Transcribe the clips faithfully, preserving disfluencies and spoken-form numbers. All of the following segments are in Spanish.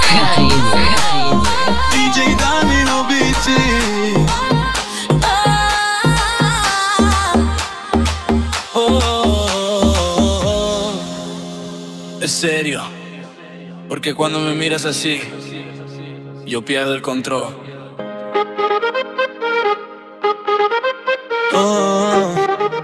D J Danilo Beats. Oh, oh, oh, oh. Es serio, porque cuando me miras así, yo pierdo el control. Oh.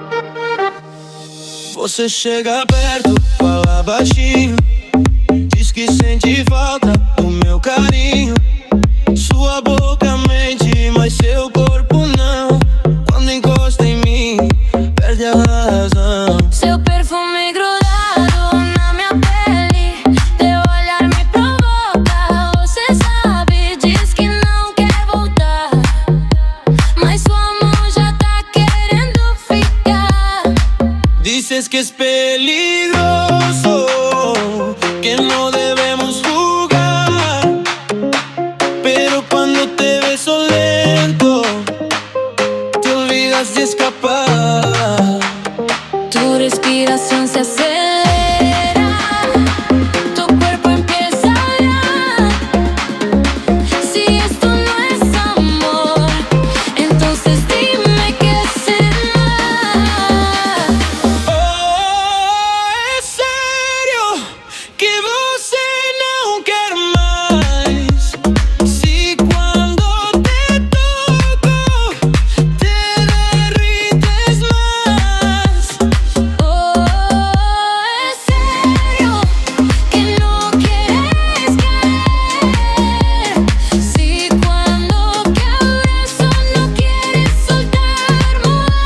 Você chega perto, fala baixinho, diz que sente falta do meu carinho. Sua boca mente, mas seu corpo não. Quando encosta em mim, perde a razão. Seu perfume grudado na minha pele, teu olhar me provoca. Você sabe, diz que não quer voltar, mas sua mão já tá querendo ficar. Dices que es peligroso, que no debemos jugar, pero cuando te beso lento, te olvidas de escapar. Tu respiración se acelera, tu cuerpo empieza a hablar. Si esto no es amor, entonces dime qué será. Oh, é sério que você não quer mais. Se quando te toco, te derrites más. Oh, es serio que no quieres caer. Si cuando que abrazo no quieres soltar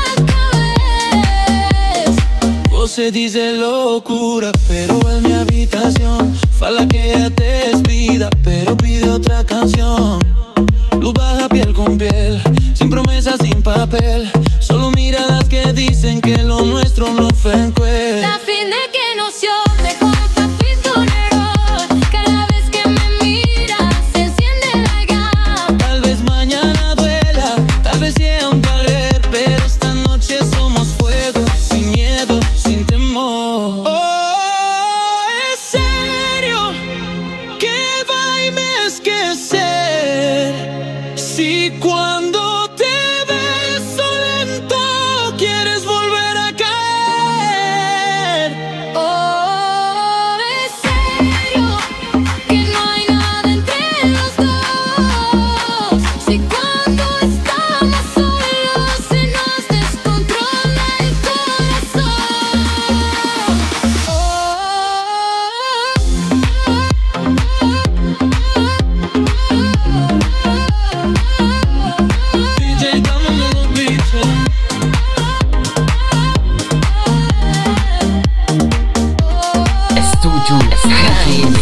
otra vez. Você diz é loucura, pero en mi habitación fala que ella te despida, pero pide otra canción. Luz baja piel con piel, sin promesas, sin papel, solo miradas que dicen que lo nuestro no fue en cuel. La fin de que nos dio mejor papito negro. Cada vez que me miras se enciende la llama. Tal vez mañana duela, tal vez sea un valer, pero esta noche somos fuego, sin miedo, sin temor. Oh, es serio que va y me esquecer. Si cuando te beso lento quieres volver a caer. Oh, es serio que no hay nada entre los dos. Si cuando estamos solos se nos descontrola el corazón. D J Danilo Beats. Studio Sky.